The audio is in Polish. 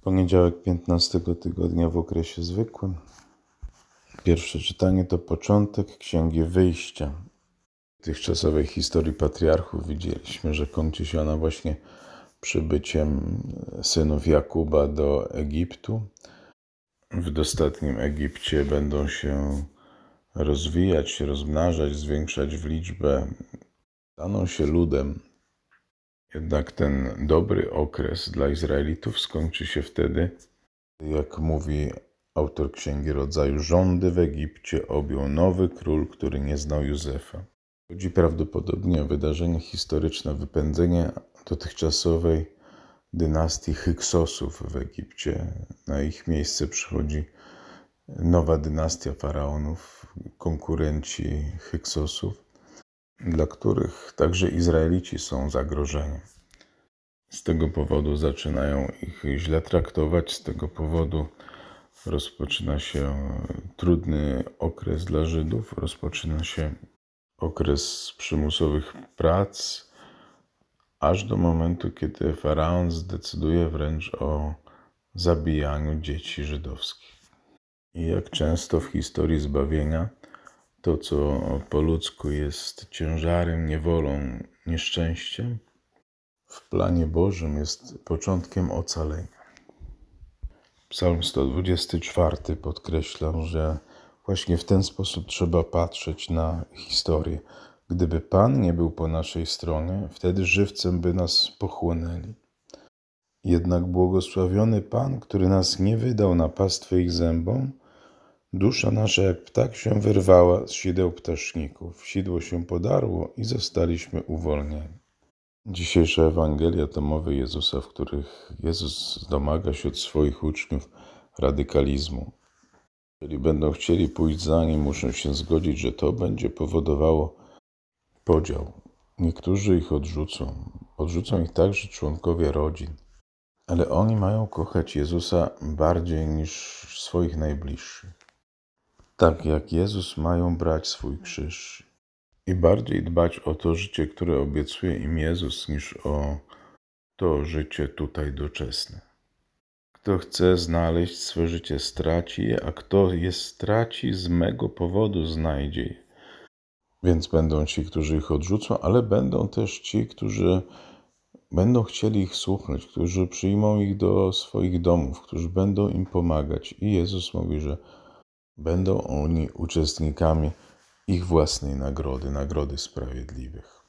Poniedziałek 15 tygodnia w okresie zwykłym. Pierwsze czytanie to początek Księgi Wyjścia. W dotychczasowej historii patriarchów widzieliśmy, że kończy się ona właśnie przybyciem synów Jakuba do Egiptu. W dostatnim Egipcie będą się rozwijać, rozmnażać, zwiększać w liczbę. Staną się ludem. Jednak ten dobry okres dla Izraelitów skończy się wtedy, jak mówi autor Księgi Rodzaju, rządy w Egipcie objął nowy król, który nie znał Józefa. Chodzi prawdopodobnie o wydarzenie historyczne, wypędzenie dotychczasowej dynastii Hyksosów w Egipcie. Na ich miejsce przychodzi nowa dynastia faraonów, konkurenci Hyksosów, dla których także Izraelici są zagrożeniem. Z tego powodu zaczynają ich źle traktować, z tego powodu rozpoczyna się trudny okres dla Żydów, rozpoczyna się okres przymusowych prac, aż do momentu, kiedy faraon zdecyduje wręcz o zabijaniu dzieci żydowskich. I jak często w historii zbawienia, to co po ludzku jest ciężarem, niewolą, nieszczęściem, w planie Bożym jest początkiem ocalenia. Psalm 124 podkreśla, że właśnie w ten sposób trzeba patrzeć na historię. Gdyby Pan nie był po naszej stronie, wtedy żywcem by nas pochłonęli. Jednak błogosławiony Pan, który nas nie wydał na pastwę ich zębom, dusza nasza jak ptak się wyrwała z sideł ptaszników, sidło się podarło i zostaliśmy uwolnieni. Dzisiejsza Ewangelia to mowy Jezusa, w których Jezus domaga się od swoich uczniów radykalizmu. Jeżeli będą chcieli pójść za Nim, muszą się zgodzić, że to będzie powodowało podział. Niektórzy ich odrzucą ich także członkowie rodzin, ale oni mają kochać Jezusa bardziej niż swoich najbliższych. Tak jak Jezus mają brać swój krzyż i bardziej dbać o to życie, które obiecuje im Jezus, niż o to życie tutaj doczesne. Kto chce znaleźć swe życie, straci je, a kto je straci, z mego powodu znajdzie je. Więc będą ci, którzy ich odrzucą, ale będą też ci, którzy będą chcieli ich słuchać, którzy przyjmą ich do swoich domów, którzy będą im pomagać. I Jezus mówi, że będą oni uczestnikami ich własnej nagrody, nagrody sprawiedliwych.